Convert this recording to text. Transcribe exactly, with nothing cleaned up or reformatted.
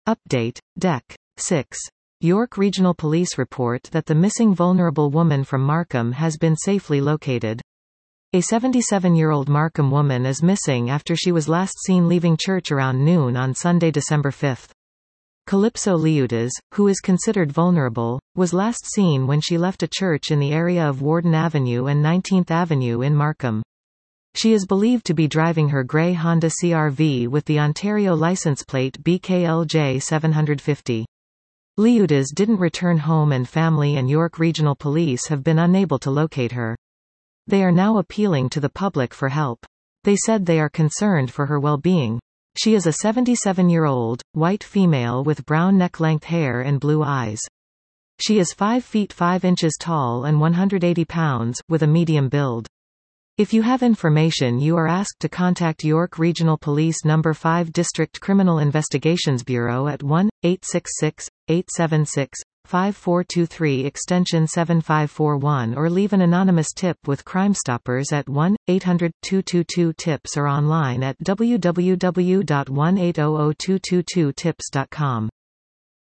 Update, Dec. six. York Regional Police report that the missing vulnerable woman from Markham has been safely located. A seventy-seven-year-old Markham woman is missing after she was last seen leaving church around noon on Sunday, December fifth. Calypso Liutas, who is considered vulnerable, was last seen when she left a church in the area of Warden Avenue and nineteenth Avenue in Markham. She is believed to be driving her grey Honda C R V with the Ontario license plate B K L J seven fifty. Liutas didn't return home and family and York Regional Police have been unable to locate her. They are now appealing to the public for help. They said they are concerned for her well-being. She is a seventy-seven-year-old, white female with brown neck-length hair and blue eyes. She is five feet five inches tall and one hundred eighty pounds, with a medium build. If you have information, you are asked to contact York Regional Police Number five District Criminal Investigations Bureau at one eight six six, eight seven six, five four two three extension seven five four one or leave an anonymous tip with Crime Stoppers at one eight hundred, two two two, tips or online at w w w dot one eight zero zero two two two tips dot com.